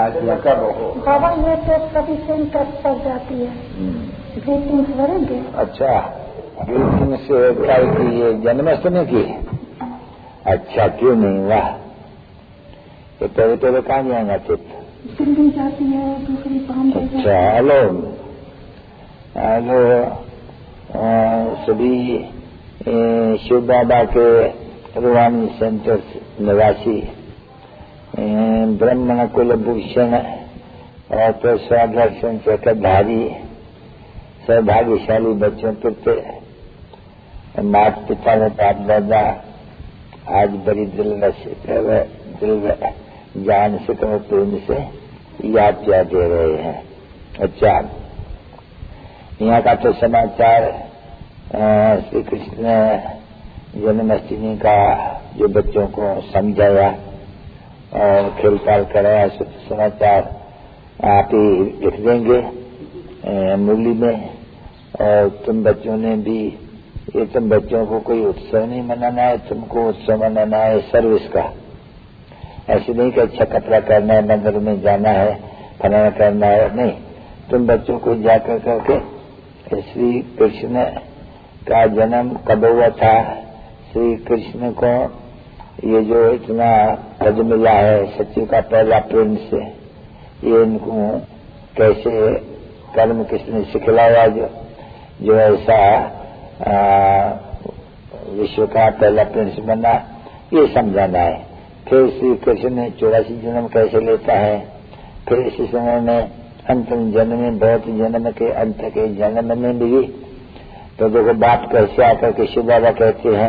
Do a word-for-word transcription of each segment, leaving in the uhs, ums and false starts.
किया कब हो बाबा ये तो कभी सेंटर पड़ जाती है ग्रीटिंग्स भरेंगे। अच्छा ग्रीटिंग से क्या की ये जन्माष्टमी की? अच्छा क्यों नहीं? वाह ये तेरे तेरे कहाँ जाएगा चित्त? दिल्ली जाती है दूसरी बॉम्बे। अच्छा हेलो हेलो सभी शिव बाबा के रूहानी सेंटर निवासी ब्रह्मण कुल भूषण और प्रसादर्शन चक्रधारी सौभाग्यशाली बच्चों प्रति माता पिता व बाप दादा आज बड़ी दिल दिल जान से कम प्रेम से याद क्या दे रहे हैं। अच्छा यहाँ का तो समाचार श्री कृष्ण जन्माष्टमी का जो बच्चों को समझाया और खेल पाल कराया समाचार आप ही लिख देंगे मूली में। और तुम बच्चों ने भी ये तुम बच्चों को कोई उत्सव नहीं मनाना है, तुमको उत्सव मनाना है सर्विस का। ऐसे नहीं कि अच्छा कपड़ा करना है, मंदिर में जाना है, फलाना करना है, नहीं। तुम बच्चों को जाकर करके श्री कृष्ण का जन्म कब हुआ था, श्री कृष्ण को ये जो इतना पद मिला है सचिव का पहला प्रेम से, ये इनको कैसे कर्म किसने सिखलाया जो जो ऐसा विश्व का पहला प्रिंस बना, ये समझाना है। फिर श्री कृष्ण ने चौरासी जन्म कैसे लेता है, फिर इसी समय में अंतिम जन्म में बहुत जन्म के अंत के जन्म में भी तो देखो बात कैसे आकर के शिव बाबा कहते हैं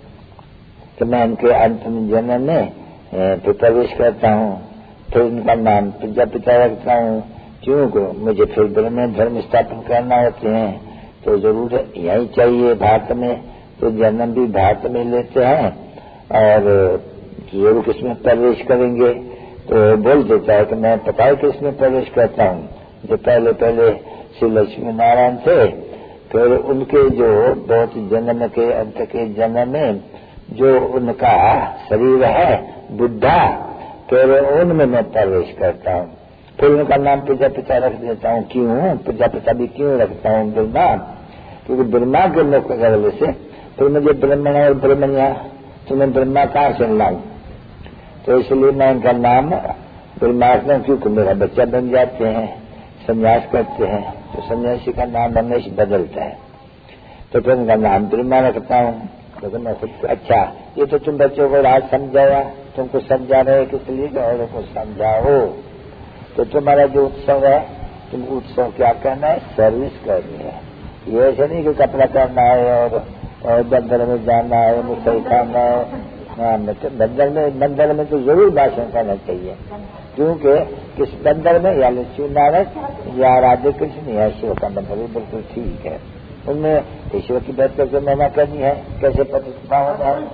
कि मैं उनके अंतिम जन्म में फिर प्रवेश करता हूँ, फिर उनका नाम प्रजापिता रखता हूँ। क्यों को मुझे फिर ब्रह्म धर्म स्थापन करना होते हैं तो जरूर यही चाहिए भारत में, तो जन्म भी भारत में लेते हैं और जरूर किसमें प्रवेश करेंगे। तो बोल देता है कि मैं पता है किसमें प्रवेश करता हूँ। जो पहले पहले श्री लक्ष्मी नारायण थे, फिर उनके जो बहुत जन्म के अंत के जन्म में जो उनका शरीर है बुद्धा, फिर उनमें मैं प्रवेश करता हूँ। फिर उनका नाम प्रजापिता रख देता हूँ। क्यों प्रजापिता भी क्यों रखता हूँ? ब्रह्मा, क्योंकि ब्रह्मा के मुख गले से फिर मुझे ब्रह्मण और ब्रह्मण्या तो मैं ब्रह्मा कहाँ से लाऊं? तो इसलिए मैं इनका नाम ब्रह्मा रखता हूँ, क्योंकि मेरा बच्चा बन जाते हैं, संन्यास करते हैं, तो सन्यासी का नाम हमेशा बदलता है। तो फिर उनका नाम ब्रह्मा रखता हूँ। तो मैं खुद अच्छा ये तो तुम बच्चों को राज समझाया, तुमको समझा रहे किस लिए औरों को समझाओ। तो तुम्हारा जो उत्सव है, तुम उत्सव क्या करना है? सर्विस करनी है। ये ऐसे नहीं कि कपड़ा करना है और, और बंदर में जाना है, मिठाई खाना है। हाँ बंदर में बंदर में तो जरूर भाषण करना चाहिए, क्योंकि किस बंदर में या लक्ष्मी नारायण या राधे कृष्ण या शिव का मंदिर बिल्कुल ठीक है। उनमें ईश्वर की बात करके महिमा करनी है, कैसे प्रतिष्ठा होना है।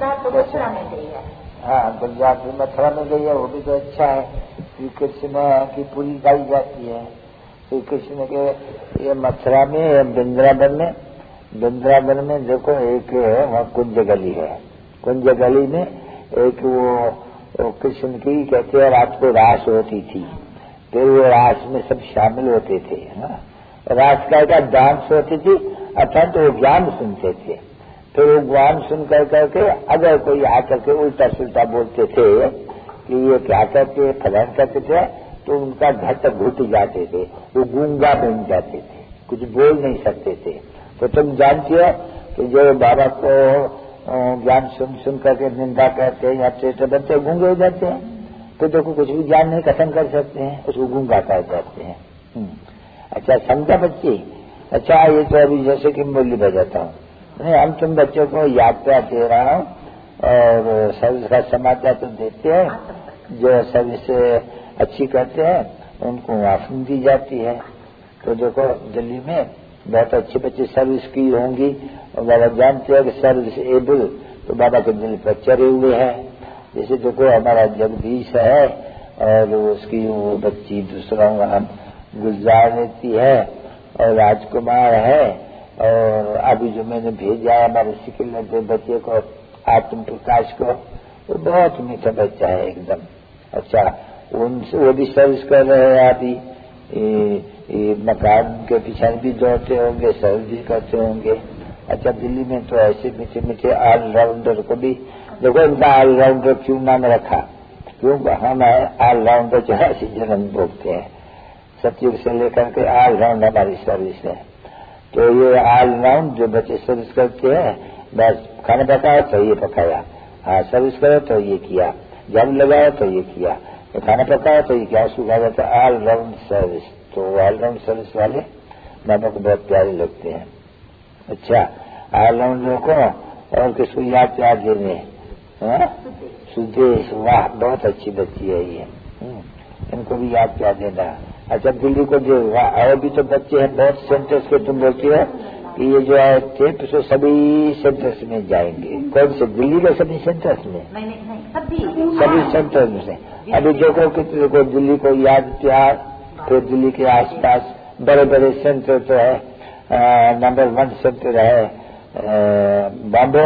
हाँ गुजरात में मथुरा में गई है, वो भी तो अच्छा है। श्री कृष्ण की पूरी गाई जाती है। श्री कृष्ण के ये मथुरा में वृंदावन में वृंदावन में देखो एक वहाँ कुंज गली है। कुंज गली में एक वो, वो कृष्ण की कहते हैं रात को रास होती थी, फिर वो रास में सब शामिल होते थे। हाँ रास का क्या डांस होती थी, अर्थात तो वो ज्ञान सुनते थे। फिर वो ज्ञान सुन कर करके अगर कोई आकर के उल्टा सुल्टा बोलते थे कि ये क्या करते फलान करते थे, तो उनका घट घुट जाते थे, वो गूंगा बन जाते थे, कुछ बोल नहीं सकते थे। तो तुम जानती हो कि जो बाबा को ज्ञान सुन सुन करके निंदा करते हैं या चेष्टा बनते गूंगे हो जाते हैं। तो देखो कुछ भी ज्ञान नहीं कथन कर सकते हैं, उसको गूंगा कर जाते हैं। अच्छा समझा बच्चे? अच्छा ये तो अभी जैसे कि मूल्य बजाता हूँ, नहीं हम तुम बच्चों को यात्रा दे रहा हूँ और सर्विस का समाचार तो देते हैं। जो सर्विस अच्छी करते हैं उनको आसन दी जाती है। तो देखो दिल्ली में बहुत अच्छे बच्चे सर्विस की होंगी और बाबा जानते हैं कि सर्विस एबल तो बाबा के दिल पर चढ़े हुए हैं। जैसे देखो हमारा जगदीश है और उसकी वो बच्ची दूसरा वहाँ गुलजार रहती है और राजकुमार है, और अभी जो मैंने भेजा है हमारे सिकिल के बच्चे को आत्म प्रकाश को, वो बहुत मीठा बच्चा है एकदम। अच्छा उनसे वो भी सर्विस कर रहे हैं। अभी ये मकान के पीछे भी दौड़ते होंगे, सर्विस भी करते होंगे। अच्छा, दिल्ली में तो ऐसे मीठे मीठे ऑलराउंडर को भी देखो, इनका ऑलराउंडर क्यों नाम रखा? क्यों हम ऑलराउंडर चौरासी जन्म भोगते हैं, सतयुग से लेकर के ऑलराउंड हमारी सर्विस है। तो ये ऑलराउंड जो बच्चे सर्विस करते हैं, बस खाना पकाओ तो ये पकाया, हाँ सर्विस करो तो ये किया, झाड़ू लगाओ तो ये किया, तो खाना पकाओ तो ये क्या, उसको कहा जाता है ऑलराउंड सर्विस। तो ऑलराउंड सर्विस वाले बाबा को बहुत प्यारे लगते हैं। अच्छा, ऑलराउंडर को और किसको याद प्यार देने? सुदेश, वाह बहुत अच्छी बच्ची है ये, इनको भी याद प्यार देना। अच्छा, दिल्ली को जो और भी तो बच्चे हैं बहुत सेंटर्स के, तुम बोलती हो कि ये जो है टेप से सभी सेंटर्स में जाएंगे। कौन से? दिल्ली के सभी सेंटर्स में? नहीं, नहीं, सभी सभी सेंटर्स में से। अभी देखो कितने को दिल्ली को याद प्यार, फिर दिल्ली के आसपास बड़े बड़े सेंटर तो है। नंबर वन सेंटर है बॉम्बे,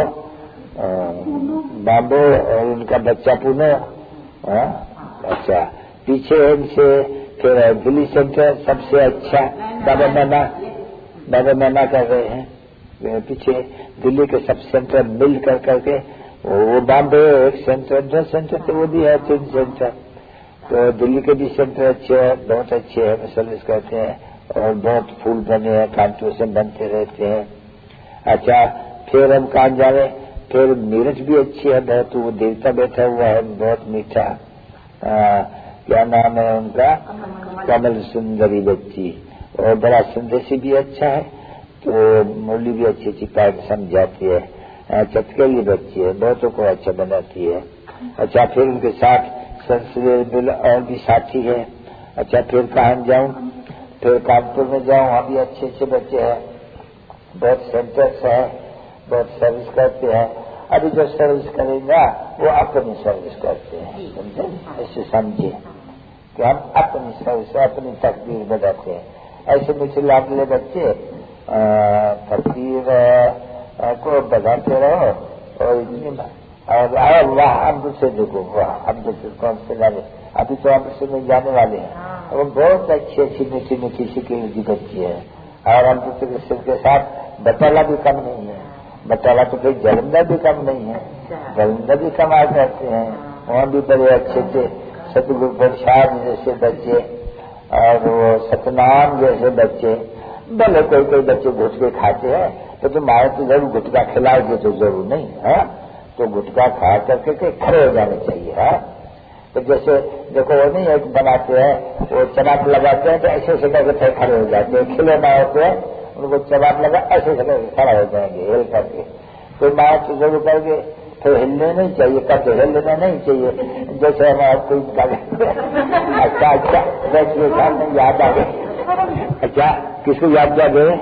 बॉम्बे और उनका बच्चा पुणे। अच्छा, पीछे इनसे फिर दिल्ली सेंटर सबसे अच्छा बाबा नाना, बाबा नाना कर रहे हैं। पीछे दिल्ली के सब सेंटर मिल कर करके वो बॉम्बे एक सेंटर, दो सेंटर तो वो भी है, तीन सेंटर। तो दिल्ली के भी सेंटर अच्छे हैं, बहुत अच्छे हैं, सर्विस करते हैं और बहुत फूल बने हैं, कॉन्ट्रीब्यूशन बनते रहते हैं। अच्छा, फिर हम कहाँ जा रहे? फिर मीरठ भी अच्छी है बहुत, वो देवता बैठा हुआ है बहुत मीठा, आ, क्या नाम है उनका? कमल सुंदरी बच्ची, और बड़ा संदेशी भी अच्छा है। तो मुरली भी अच्छी अच्छी पाठ समझाती है, चटकेली बच्ची है, बहुतों को अच्छा बनाती है। अच्छा, फिर उनके साथ संस्कृत बिल और भी साथी है। अच्छा, फिर कहाँ जाऊं? फिर कानपुर में जाऊं, वहाँ भी अच्छे अच्छे बच्चे हैं, बहुत सेंटर्स है, बहुत सर्विस करते हैं। अभी जो सर्विस करेगा वो अपनी सर्विस करते हैं, समझे? ऐसे समझे कि हम अपनी सर्विस, अपनी तकदीर बदलते हैं। ऐसे मीठे लाडले बच्चे तकदीर को बदलते रहो और इतनी और वाह अमृत से देखो, वाह अमृत से कौन से जाने, अभी तो अमृत में जाने वाले हैं। वो बहुत अच्छी अच्छी मीठी मीठी शिकल की बच्ची है और अमृत के सिर के साथ बटाला भी कम नहीं है। बटाला तो कोई जलंधर भी कम नहीं है, जलंधर भी कमाल करते हैं, वहाँ भी बड़े अच्छे थे। सतगुरु प्रसाद जैसे बच्चे और वो सतनाम जैसे बच्चे, भले कोई कोई बच्चे गुटके खाते हैं तो तुम्हारे तो जरूर गुटका खिलाओगे तो जरूर नहीं है, तो गुटका खा करके के खड़े हो जाने चाहिए। है तो जैसे देखो वो नहीं एक बनाते हैं, वो चनाक लगाते हैं तो ऐसे ऐसे करके खड़े हो जाते हैं, खिलौना होते हैं उनको चबाक लगा ऐसे ऐसे खड़ा हो जाएंगे हिल करके। तो माँ तो जरूर करके तो हिलने नहीं चाहिए, कब हिलना नहीं चाहिए, जैसे हमारा कोई अच्छा अच्छा वैसे सामने याद आ गए। अच्छा, किसको याद आ गए?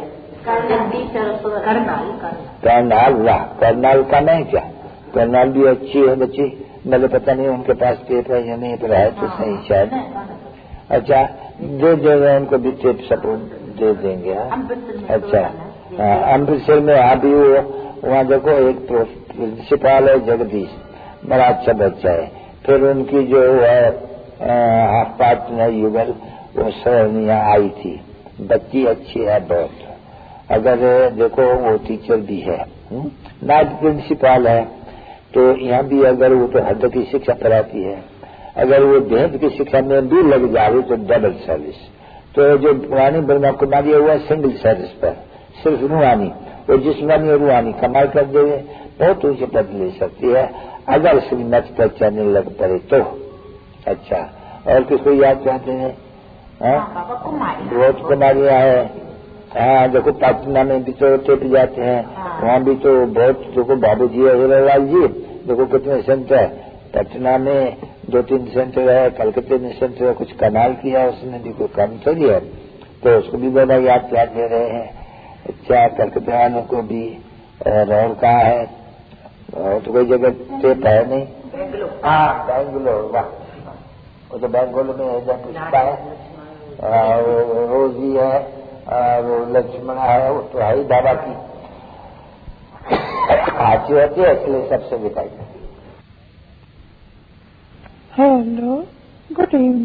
करनाल, वाह करनाल का नहीं क्या? करनाल भी अच्छी है बच्ची, मुझे पता नहीं उनके पास टेप है या नहीं, पर है तो सही शायद। अच्छा, दे देंगे उनको भी टेप सपोर्ट दे देंगे। अच्छा, अमृतसर में अभी वो वहाँ देखो एक प्रिंसिपल है जगदीश, बड़ा अच्छा बच्चा है। फिर उनकी जो है पार्टनर युगल, वो सरनिया आई थी, बच्ची अच्छी है बहुत। अगर देखो वो टीचर भी है, नाइट प्रिंसिपल है, तो यहाँ भी अगर वो तो हद की शिक्षा पढ़ाती है, अगर वो भेद की शिक्षा में भी लग जाए तो डबल सर्विस। तो जो पुरानी ब्रह्मा कुमारी हुआ सिंगल सर्विस पर सिर्फ रूहानी, वो जिस्मानी और रूहानी कमाल कर देवे, बहुत ऊंचे पद ले सकती है अगर श्रीमत पर चलने लग पड़े तो। अच्छा, और किसको याद चाहते हैं? बहुत कुमारियाँ है। हाँ देखो, पटना में भी तो टेप जाते हैं, वहाँ भी तो बहुत, देखो बाबू जी हीरालाल जी, देखो कितने सेंटर पटना में, दो तीन सेंटर है, कलकत्ते में सेंटर है, कुछ कमाल किया उसने भी, कोई कम थोड़ी है, तो उसको भी बड़ा याद प्यार दे रहे हैं। अच्छा, कलकत्ते वालों को भी। और और कहाँ है? और तो कोई जगह टेप है नहीं। हाँ बेंगलोर, वाह वो तो बेंगलोर में है, पुष्पा है, रोजी है, और लक्ष्मणा है, वो तो है ही दादा की अच्छी होती है, इसलिए सबसे बिताई। Hello, good evening.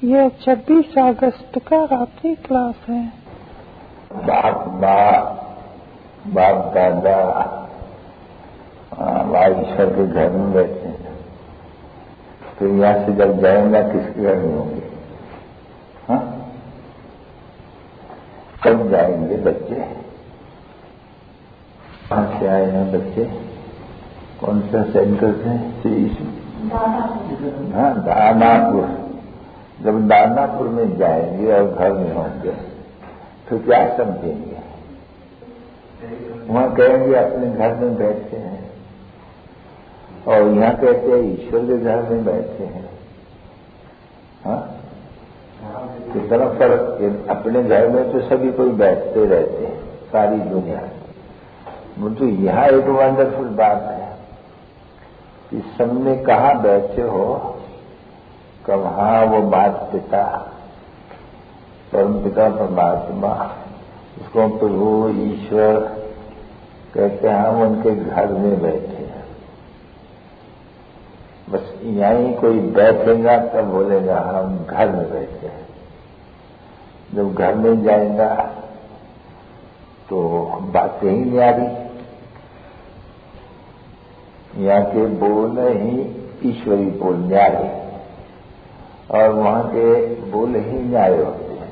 ये छब्बीस अगस्त का रात्रि क्लास है। बाप बाप बाप दादा ईश्वर के घर में बैठे हैं, तो यहाँ से जब जाएंगे किसके घर में होंगे? हाँ, कब जाएंगे बच्चे? कहाँ से आए हैं बच्चे? कौन सा सेंटर से? हाँ, दानापुर। जब दानापुर में जाएंगे और घर में होंगे तो क्या समझेंगे? वहां कहेंगे अपने घर में बैठे हैं, और यहाँ कहते हैं ईश्वर के घर में बैठे हैं। हाँ, कितना फर्क। अपने घर में तो सभी कोई बैठते रहते हैं, सारी दुनिया। मुझे यहाँ एक वंडरफुल बात है कि सबने कहाँ बैठे हो, कब हाँ वो बात पिता परम पिता परमात्मा, उसको प्रभु ईश्वर कहते हैं, हम उनके घर में बैठे हैं। बस यहीं कोई बैठेगा तब बोलेगा हम घर में बैठे हैं। जब घर में जाएगा तो बातें ही नहीं आ रही, यहाँ के बोल ही ईश्वरी बोल न्याय, और वहां के बोल ही न्याय होते हैं।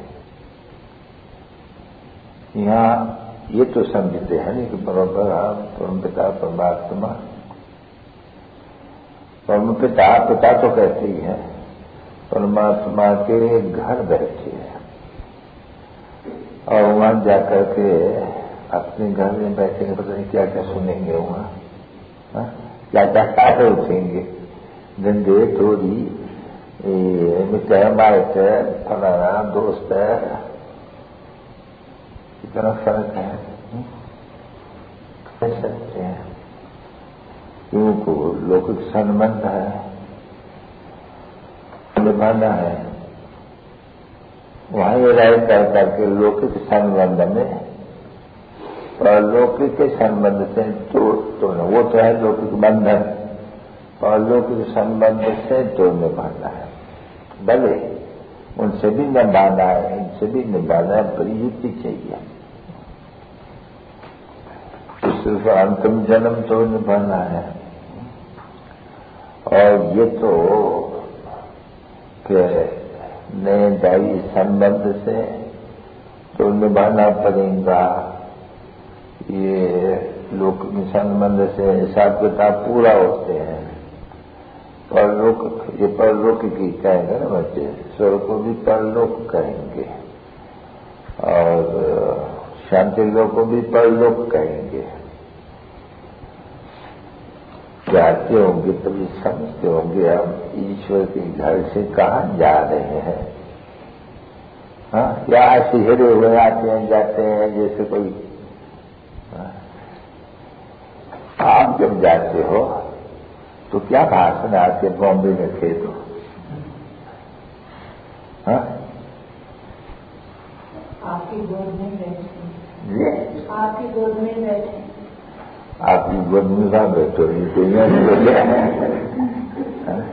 यहाँ ये तो समझते हैं नहीं कि परम्परा परम पिता परमात्मा, परम पिता पिता तो कहते ही है, परमात्मा के घर बैठे हैं, और वहां जाकर के अपने घर में बैठेंगे, पता नहीं क्या क्या सुनेंगे वहां, क्या क्या खाते उठेंगे, गंदे थोड़ी मिठाई माइट फलाना दोस्त है, कितना फर्क है। कह सकते हैं क्योंकि लौकिक संबंध है, निभाना है, वहीं रह कर करके लौकिक संबंध में और लौकिक के संबंध से तोड़ तोड़ना, वो तो है लौकिक बंधन, और लौकिक संबंध से तोड़ निभाना है। भले उनसे भी निभाना है, इनसे भी निभाना है, बड़ी युक्ति चाहिए। तो सिर्फ अंतिम जन्म तो निभाना है, और ये तो कि नए दाई संबंध से तो निभाना पड़ेगा। ये लोक संबंध से हिसाब किताब पूरा होते हैं, परलोक ये परलोक की कहेंगे ना बच्चे, स्वर्ग को भी परलोक कहेंगे, और शांति लोक को भी परलोक कहेंगे। जाते होंगे तभी समझते होंगे हम ईश्वर के घर से कहाँ जा रहे हैं। हाँ, क्या ऐसे हिरे हुए आते हैं जाते हैं जैसे कोई। आप जब जाते हो तो क्या भाषण आते बॉम्बे में थे तो? हाँ, आपकी गोद में बैठे, आपकी गोद में बैठे, आपकी गोद में कहाँ बैठो, ये दुनिया में बैठे हैं।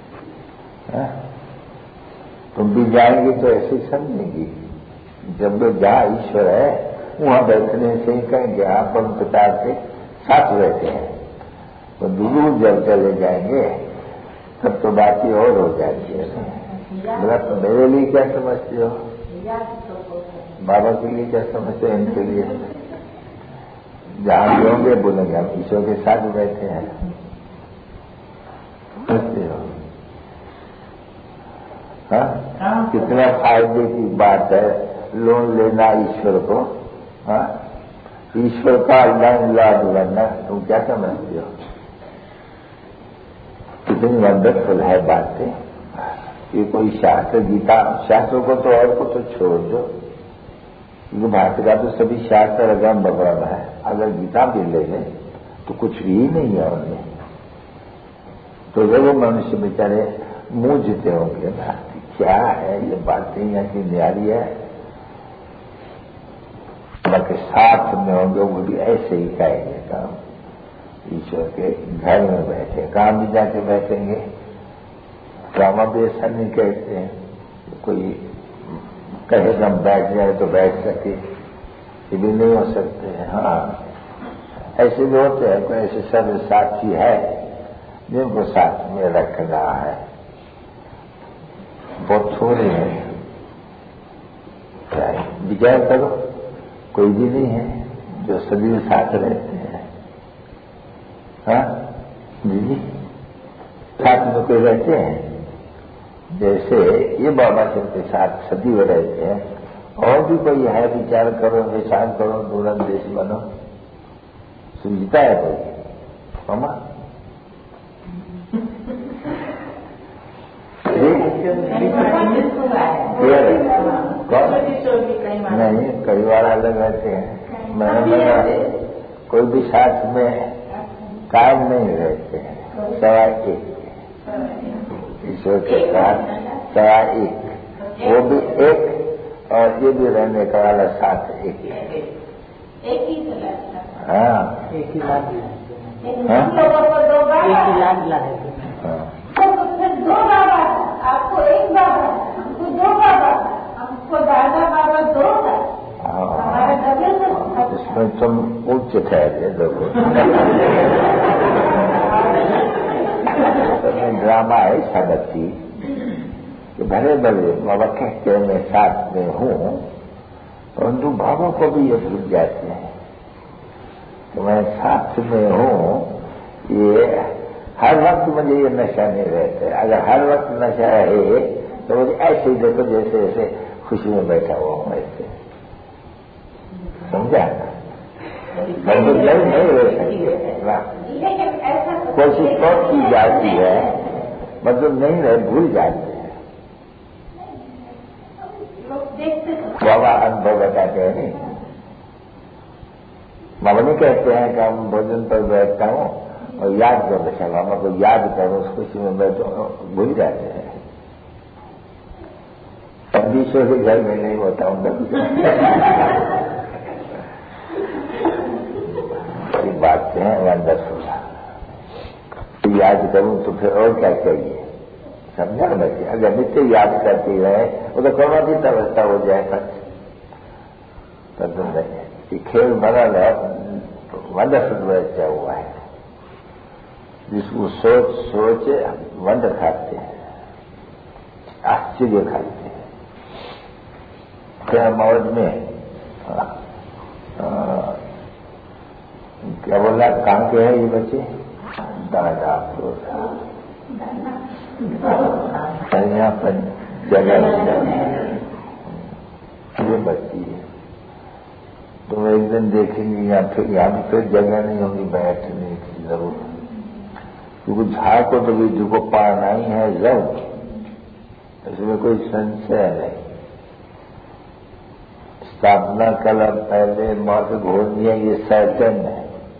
तुम भी जाएंगे तो ऐसे समझेंगी, जब वे जहाँ ईश्वर है वहां बैठने से ही कहेंगे आप हम पिता के साथ बैठे हैं। तो दूर जब चले जाएंगे तब तो बात ही और हो जाती है। बोला तो मेरे लिए क्या समझते हो, बाबा के लिए क्या समझते हो, इनके लिए जहां भी होंगे बोलेंगे हम ईश्वर के साथ बैठे हैं। समझते हो? हाँ, कितना फायदे की बात है लोन लेना ईश्वर को। हाँ, ईश्वर का लैंड लॉर्ड बनना, तुम क्या समझते हो? कितनी वंडरफुल है बातें। ये कोई शास्त्र गीता शास्त्रों को तो और को तो छोड़ दो, क्योंकि भारत का तो सभी शास्त्र रगम बगड़म है। अगर गीता भी ले लें तो कुछ भी नहीं है उनमें। तो जब वो मनुष्य बेचारे मुंह जीते होंगे ना, क्या है ये बातें यहाँ की न्यारी है, के साथ में होंगे वो भी ऐसे ही कहेंगे काम ईश्वर के घर में बैठे, काम भी जाके बैठेंगे, काम भी ऐसा नहीं कहते हैं, कोई कहे हम बैठ जाए तो बैठ सके, ये भी नहीं हो सकते हैं। हाँ, ऐसे भी होते हैं, कोई ऐसे सर्व साथी है जिनको साथ में रखना है, बहुत थोड़े हैं। विचार करो, कोई भी नहीं है जो सभी साथ रहते हैं। हाँ जी जी, साथ में कोई रहते हैं, जैसे ये बाबा सिंह के साथ सदैव रहते हैं। और भी कोई है, विचार करो, विचार करो, दूरन देश बनो, सुझता है कोई मामा? नहीं, कई बार अलग रहते हैं। मैंने कोई भी साथ में कायम नहीं रहते हैं, सवा एक ईश्वर के साथ सवा एक, वो भी एक और ये भी रहने का वाला साथ एक। एक ही हाँ, एक ही लाभ एक ही लाभ लाभ दो बाबा, आपको एक बाबा, हमको दो बाबा, हमको दादा बाबा दो है, हमारा डबल है। इसमें तुम उच्च ठहरे देखो। ड्रामा है सागती कि भले भले बाबा कहते हैं मैं साथ में हूँ, परंतु भावों को भी ये भूल जाते हैं कि मैं साथ में हूँ। ये हर वक्त मुझे ये नशा नहीं रहता है। अगर हर वक्त नशा है तो मुझे ऐसे ही देखो जैसे जैसे खुशी में बैठा हुआ हूँ, ऐसे समझा? मतलब नहीं नहीं रह सकती, कोशिश तो की जाती है, मतलब नहीं रहे, भूल जाते हैं। बाबा अनुभव बताते हैं नहीं, बाबा नहीं कहते हैं कि हम भोजन पर बैठता हूँ और याद कर रखा, बाबा को याद करो, उस खुशी में बैठो, भूल जाते हैं। ईश्वर के घर में नहीं होता हूँ ये बात है वंडरफुल। याद करूं तो फिर और क्या चाहिए, समझा बच्चे? अगर नित्य याद करती रहे वो तो करोड़ित अवस्था हो जाए। तो ये खेल बना है, वंडरफुल बच्चा हुआ है जिसको सोच सोच वंडर खाते हैं, आश्चर्य खाते हैं। क्या मौज में आ, आ, क्या बोला, कहाँ के हैं ये बच्चे? दादा यहाँ पर जगह ये बच्ची है, तुम एक दिन देखेंगे यहाँ फिर यहाँ भी फिर जगह नहीं होगी बैठने की जरूरत, क्योंकि झाड़ को तो विद्यु को पाना ही है जब, इसमें कोई संशय नहीं। स्थापना कला पहले मौत घोड़नी है, ये सर्टन है।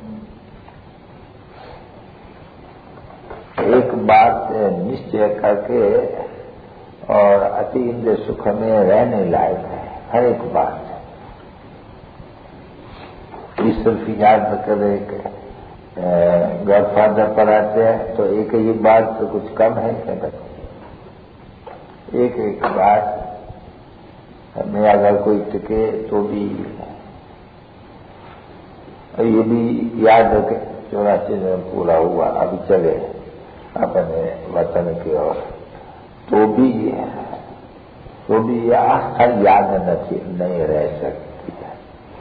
एक बात निश्चय करके और अति इंद्रिय सुख में रहने लायक है हर एक बात। सिर्फ याद करे गॉडफादर पर आते हैं तो एक ही बात तो कुछ कम है क्या बच्चे? एक एक बात में अगर कोई टिके तो भी, ये भी याद रखे चौरासी में पूरा हुआ, अभी चले अपने वतन की ओर, तो भी तो भी ये आस्था याद नहीं, नहीं रह सकती है।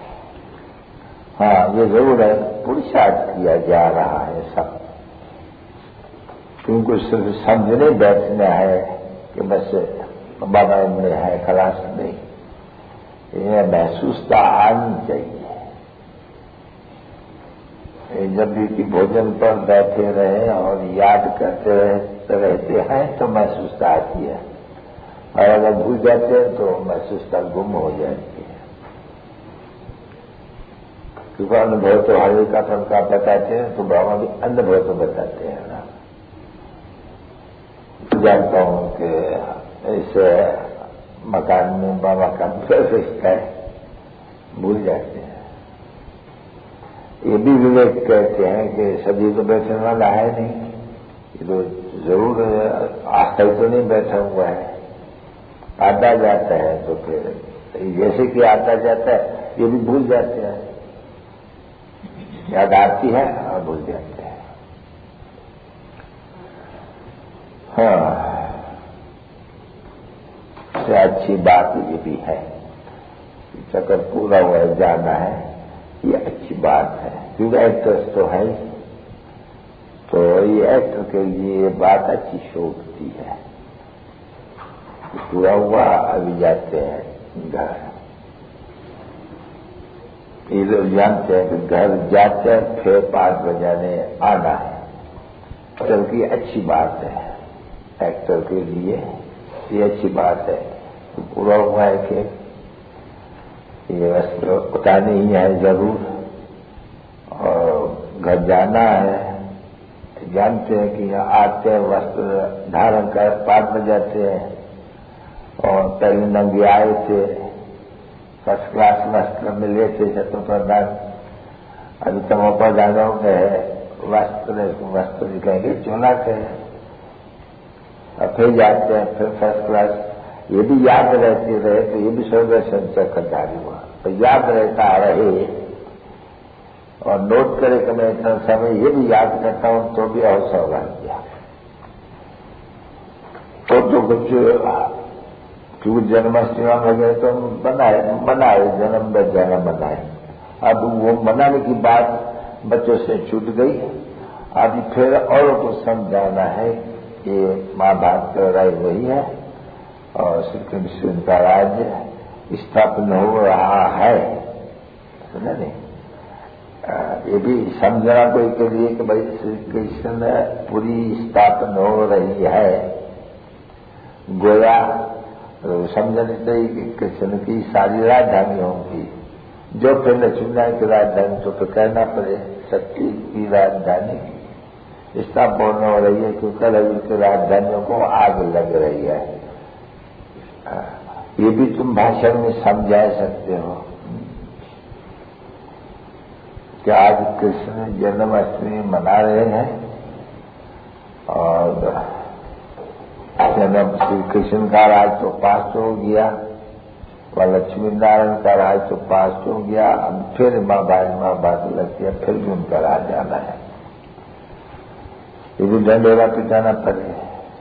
हाँ, ये जरूर है, पुरुषार्थ किया जा रहा है सब, क्योंकि सिर्फ समझने बैठना है कि बस बाबा में है, खलास नहीं, ये महसूसता आनी चाहिए। जब भी कि भोजन पर बैठे रहे और याद करते रहते, रहते हैं तो महसूसता आती है, और अगर भूल जाते हैं तो महसूसता गुम हो जाती है। क्योंकि अनुभव तो हर एक अपन का बताते हैं, तो बाबा भी अनुभव तो बताते हैं ना। जानता हूं कि ऐसे मकान में बाबा का प्रवेश है, भूल जाते हैं। ये भी विवेक कहते हैं कि सभी तो बैठने वाला है नहीं, ये तो जरूर आस्था तो नहीं बैठा हुआ है, आता जाता है तो फिर जैसे कि आता जाता है ये भी भूल जाते हैं, याद आती है और भूल जाते हैं। हाँ, से अच्छी बात ये भी है, चक्कर पूरा हुआ जाना है, ये अच्छी बात है, क्योंकि एक्टर्स तो है, तो ये एक्टर के लिए ये बात अच्छी शोभती है। पूरा हुआ अभी जाते हैं घर, ये लोग जानते हैं कि घर जाते हैं फिर पांच बजाने आना है, एक्टर की अच्छी बात है, एक्टर के लिए ये अच्छी बात है। तो पूरा हुआ है कि ये वस्त्र उतारनी ही है जरूर, और घर जाना है, जानते हैं कि यहाँ आते हैं वस्त्र धारण कर पाठ में जाते हैं, और पहले नंगे आए थे, फर्स्ट क्लास वस्त्र मिले थे चतुर्प्रधान, अभी तमोप्रधानों में वस्त्र वस्त्र दिखाएंगे चोला के, और फिर जाते हैं फिर फर्स्ट क्लास, ये भी याद रहती रहे तो ये भी स्वर्गदर्शन चक्रधारी हुआ, तो याद रहता रहे और नोट करे कि मैं इतना समय ये भी याद करता हूं तो भी और सौभाग्य। तो तो कुछ क्योंकि जन्माष्टमी वगैरह तो बनाए मनाए जन्म द जन्म मनाए, अब वो मनाने की बात बच्चों से छूट गई, अभी फिर औरों को समझाना है कि महाभारत की लड़ाई वही है और श्री कृष्ण का राज्य स्थापन हो रहा है, सुना नहीं? ये भी समझना कोई के लिए कि भाई श्री कृष्ण पूरी स्थापन हो रही है, गोया तो समझनी चाहिए कि कृष्ण की सारी राजधानी होंगी, जो फिर लक्ष्मीनारायण की राजधानी तो फिर कहना पड़े शक्ति की राजधानी स्थापन हो रही है, क्योंकि रवि की राजधानियों को आग लग रही है। ये भी तुम भाषण में समझा सकते हो कि आज कृष्ण जन्माष्टमी मना रहे हैं और जन्म श्री कृष्ण का राज तो पास हो गया और लक्ष्मी नारायण का राज तो पास हो गया, अब फिर माँ बाई माँ बात लगती है, फिर भी उनका राज आना है, ये भी डंडेरा पिटाना पड़े।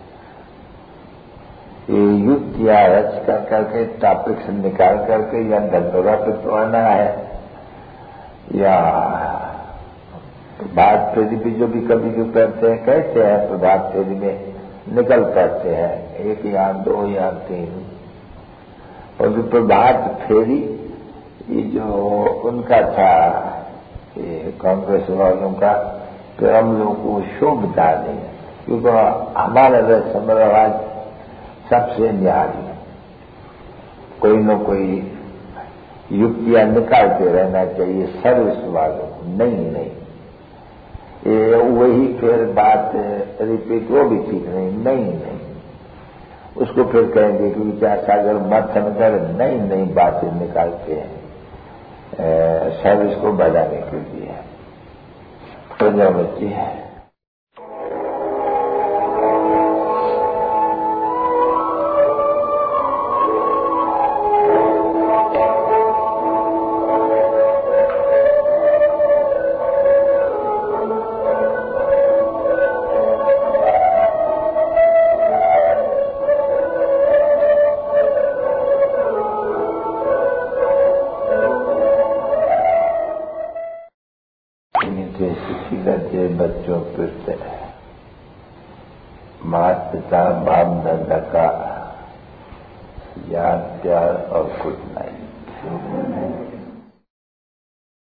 ये युक्तियां रच कर करके टॉपिक से निकाल करके या ढंडोरा पिटवाना है, या प्रभात फेरी भी जो भी कभी जो करते हैं कहते हैं प्रभात फेरी में निकल करते हैं, एक या दो या तीन, और जो प्रभात फेरी ये जो उनका था ये कांग्रेस वालों का, फिर हम लोगों को शोभता नहीं, क्योंकि हमारा रस्म रिवाज सबसे न्यारी, कोई न कोई युक्तियां निकालते रहना चाहिए सर्विस वालों को, नहीं नहीं ये वही फिर बात रिपीट, वो भी ठीक नहीं, नहीं नहीं उसको फिर कहेंगे कि विचारसागर मथन कर नई नई बातें निकालते हैं सर्विस को बढ़ाने के लिए, तो जो बच्ची है बच्चों पर माता पिता बाप दादा का याद प्यार और गुड नाइट।